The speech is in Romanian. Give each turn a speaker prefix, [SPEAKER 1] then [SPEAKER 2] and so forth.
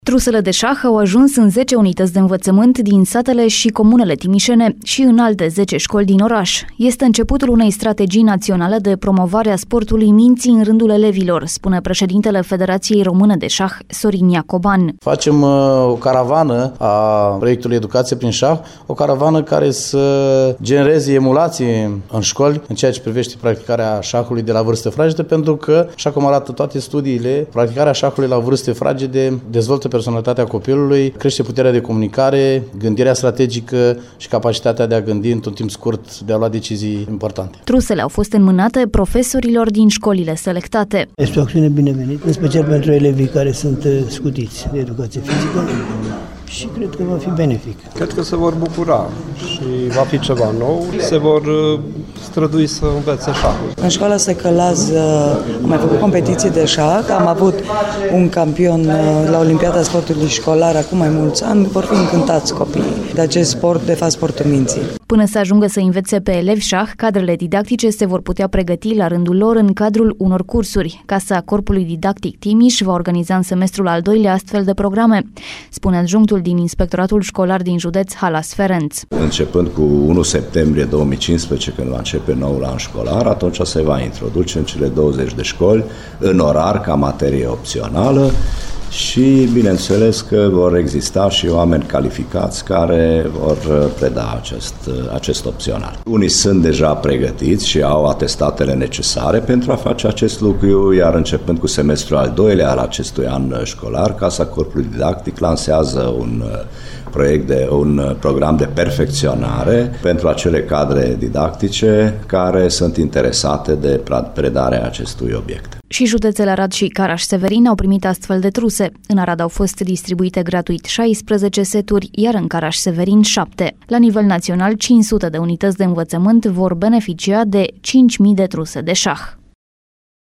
[SPEAKER 1] Trusele de șah au ajuns în 10 unități de învățământ din satele și comunele timișene și în alte 10 școli din oraș. Este începutul unei strategii naționale de promovare a sportului minții în rândul elevilor, spune președintele Federației Române de Șah, Sorin Iacoban.
[SPEAKER 2] Facem o caravană a proiectului Educație prin șah, o caravană care să genereze emulație în școli în ceea ce privește practicarea șahului de la vârstă fragedă, pentru că, așa cum arată toate studiile, practicarea șahului la vârste fragede dezvoltă personalitatea copilului, crește puterea de comunicare, gândirea strategică și capacitatea de a gândi într-un timp scurt, de a lua decizii importante.
[SPEAKER 1] Trusele au fost înmânate profesorilor din școlile selectate.
[SPEAKER 3] Este o acțiune binevenită, în special pentru elevii care sunt scutiți de educație fizică și cred că va fi benefic.
[SPEAKER 4] Cred că se vor bucura și va fi ceva nou, se vor strădui să învețe șahul.
[SPEAKER 5] În școala Secălaz am mai făcut competiții de șah, am avut un campion la Olimpiada Sportului Școlar acum mai mulți ani, vor fi încântați copiii de acest sport, de fapt sportul minții.
[SPEAKER 1] Până să ajungă să învețe pe elevi șah, cadrele didactice se vor putea pregăti la rândul lor în cadrul unor cursuri. Casa Corpului Didactic Timiș va organiza în semestrul al doilea astfel de programe, spune adjunctul din Inspectoratul Școlar din județ Halas Ferenc.
[SPEAKER 6] Începând cu 1 septembrie 2015, când va începe noul an școlar, atunci se va introduce în cele 20 de școli în orar ca materie opțională și bineînțeles că vor exista și oameni calificați care vor preda acest opțional. Unii sunt deja pregătiți și au atestatele necesare pentru a face acest lucru, iar începând cu semestrul al doilea al acestui an școlar, Casa Corpului Didactic lansează un program de perfecționare pentru acele cadre didactice care sunt interesate de predarea acestui obiect.
[SPEAKER 1] Și județele Arad și Caraș-Severin au primit astfel de truse. În Arad au fost distribuite gratuit 16 seturi, iar în Caraș-Severin 7. La nivel național, 500 de unități de învățământ vor beneficia de 5.000 de truse de șah.